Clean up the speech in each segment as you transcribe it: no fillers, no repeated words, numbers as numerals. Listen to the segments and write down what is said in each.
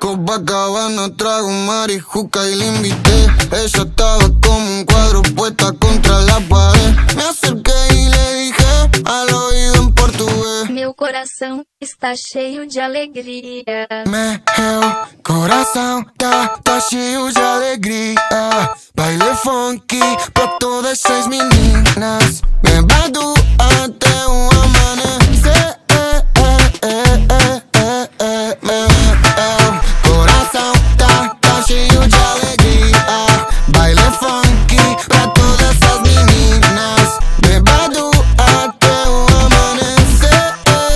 Copacabana, trago marijuca y la invité. Ella estaba como un cuadro puesta contra la pared. Me acerqué y le dije al oído en portugués: meu coração está cheio de alegria. Meu coração tá cheio de alegria. Baile funky pra todas essas meninas. Bebado até o amanhecer. Meu coração tá cheio de alegria. Baile funky pra todas essas meninas. Bebado até o amanhecer.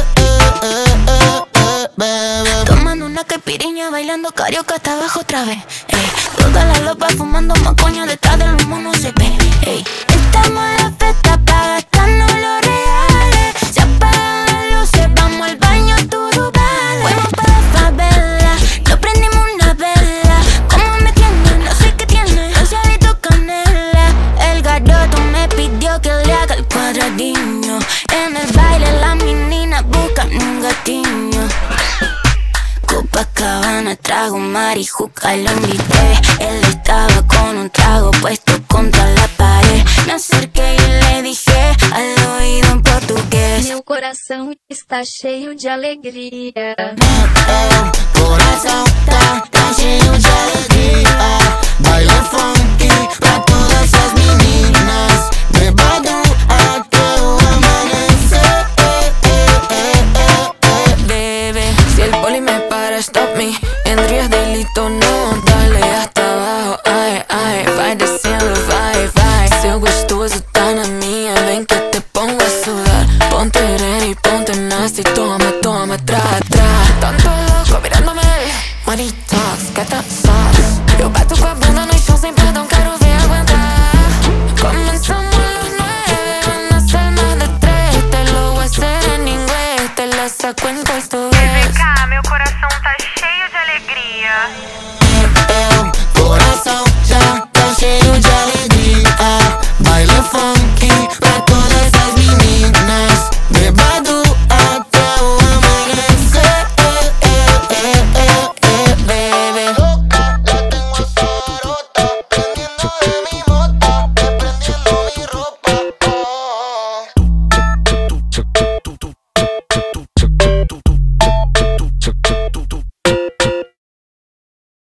Tomando una caipirinha, bailando carioca hasta abajo otra vez. Toda la lopa fumando macoña, detrás del humo no se ve. Estamos en la fiesta pa' gastarnos los reales. Se apagan las luces, vamos al baño, todo vale. Fuimos pa' la favela, nos prendimos una vela. Como me tiene, no sé qué tiene, rociadito canela. El garoto me pidió que le haga el cuadradinho. En el baile las meninas buscan un gatiño. Copacabana, trago marijuca y lo invité. Él estaba con un trago puesto contra la pared. Me acerqué y le dije al oído en portugués: Meu coração está cheio de alegria. Meu coração tá cheio de alegria. Baile funky pra todas essas meninas. Bebado até o amanhecer. Bebé, si el poli me para, stop me. Tendrías delito, no, dale hasta abajo. Ay, ay, vai descendo, vai, vai. Seu gostoso tá na minha, vem que eu te pongo a sudar. Ponte ready, ponte nasty, toma